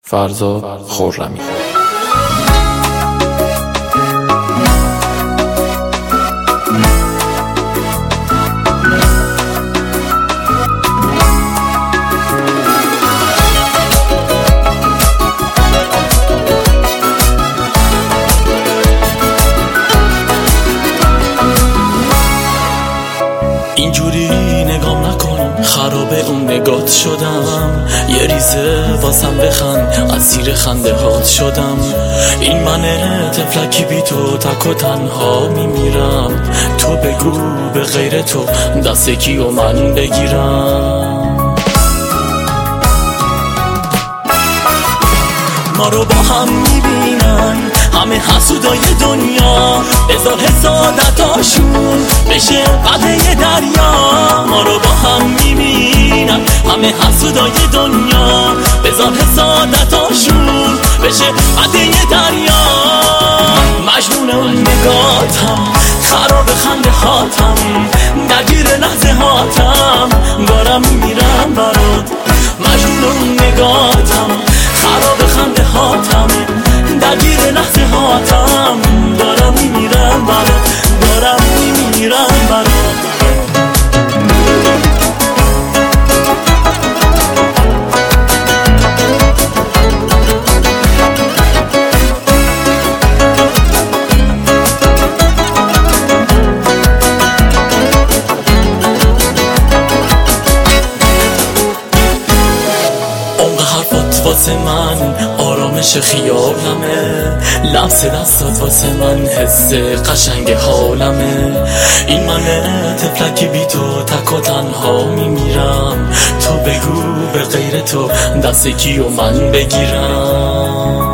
فرزاد خرمی. اینجوری نگام نکن، خرابه اون نگات شدم. یه ریزه واسم بخند، از زیر خنده هات شدم. این منه طفلکی بی تو، تک و تنها میمیرم. تو بگو به غیر تو دست کی و من بگیرم. ما رو با هم میبینن همه حسودای دنیا، بذار حسادتاشون بشه قطعه دریا. ما رو با هم میبینن همه حسودای دنیا، بذار حسادتاشون بشه قطعه دریا. مجنون اون نگاتم، خراب خنده هاتم، درگیر لحظه هاتم، دارم میرم برات. مجنون اون نگاتم، خراب خنده هاتم، درگیر لحظه هاتم، دارم میمیرم برات، دارم میمیرم برات. واسه من آرامش خیالمه، لمس دستات واسه من حس قشنگ حالمه. این منه طفلکی بی تو، تک و تنها میمیرم. تو بگو به غیر تو دست کی و من بگیرم.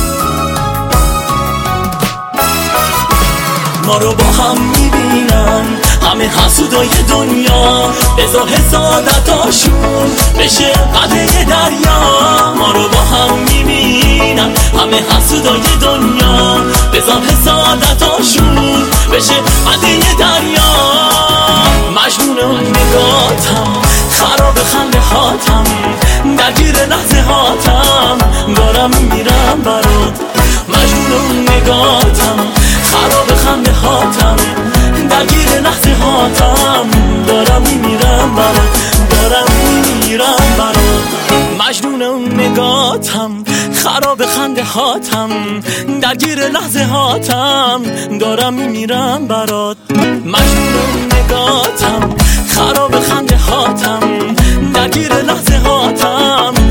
ما رو با هم میبینن همه حسودای دنیا، بذار حسادتاشون بشه قطعه دریا. ما رو با هم میبینن همه حسودای دنیا، بذار حسادتاشون بشه قطعه دریا. مجنون اون نگاتم، خراب خنده هاتم، درگیر لحظه هاتم، دارم میمیرم برات. مجنون اون نگاتم، خراب خنده هاتم، درگیر لحظه هاتم، دارم میمیرم برات، دارم میمیرم برات. مجنون اون نگاتم، خراب خنده هاتم، درگیر لحظه هاتم، دارم میمیرم برات. مجنون اون نگاتم، خراب خنده هاتم، درگیر لحظه هاتم،